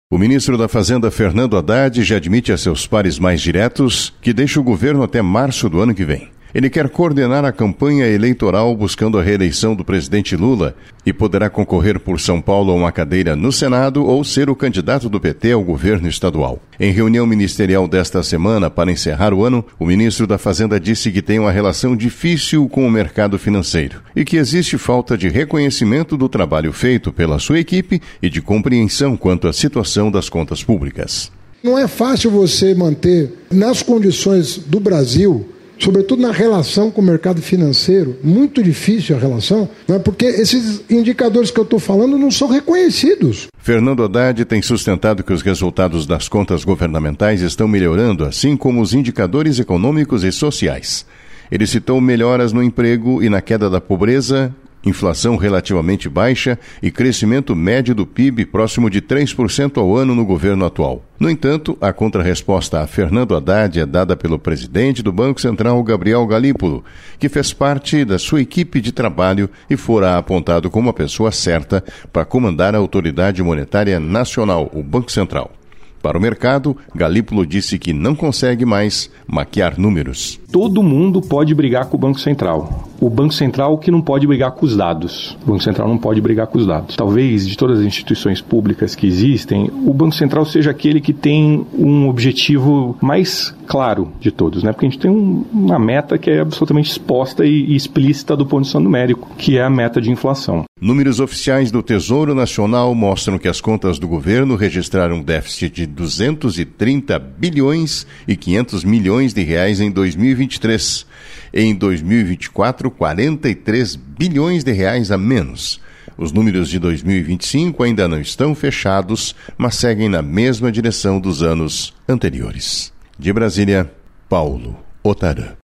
O ministro da Fazenda, Fernando Haddad, já admite a seus pares mais diretos que deixa o governo até março do ano que vem. Ele quer coordenar a campanha eleitoral buscando a reeleição do presidente Lula e poderá concorrer por São Paulo a uma cadeira no Senado ou ser o candidato do PT ao governo estadual. Em reunião ministerial desta semana, para encerrar o ano, o ministro da Fazenda disse que tem uma relação difícil com o mercado financeiro e que existe falta de reconhecimento do trabalho feito pela sua equipe e de compreensão quanto à situação das contas públicas. Não é fácil você manter, nas condições do Brasil, sobretudo na relação com o mercado financeiro, muito difícil a relação, né? Porque esses indicadores que eu estou falando não são reconhecidos. Fernando Haddad tem sustentado que os resultados das contas governamentais estão melhorando, assim como os indicadores econômicos e sociais. Ele citou melhoras no emprego e na queda da pobreza, inflação relativamente baixa e crescimento médio do PIB próximo de 3% ao ano no governo atual. No entanto, a contrarresposta a Fernando Haddad é dada pelo presidente do Banco Central, Gabriel Galípolo, que fez parte da sua equipe de trabalho e fora apontado como a pessoa certa para comandar a Autoridade Monetária Nacional, o Banco Central. Para o mercado, Galípolo disse que não consegue mais maquiar números. Todo mundo pode brigar com o Banco Central. O Banco Central que não pode brigar com os dados. O Banco Central não pode brigar com os dados. Talvez, de todas as instituições públicas que existem, o Banco Central seja aquele que tem um objetivo mais claro de todos, né? Porque a gente tem uma meta que é absolutamente exposta e explícita do ponto de vista numérico, que é a meta de inflação. Números oficiais do Tesouro Nacional mostram que as contas do governo registraram um déficit de 230 bilhões e 500 milhões de reais em 2023. Em 2024, 43 bilhões de reais a menos. Os números de 2025 ainda não estão fechados, mas seguem na mesma direção dos anos anteriores. De Brasília, Paulo Otarã.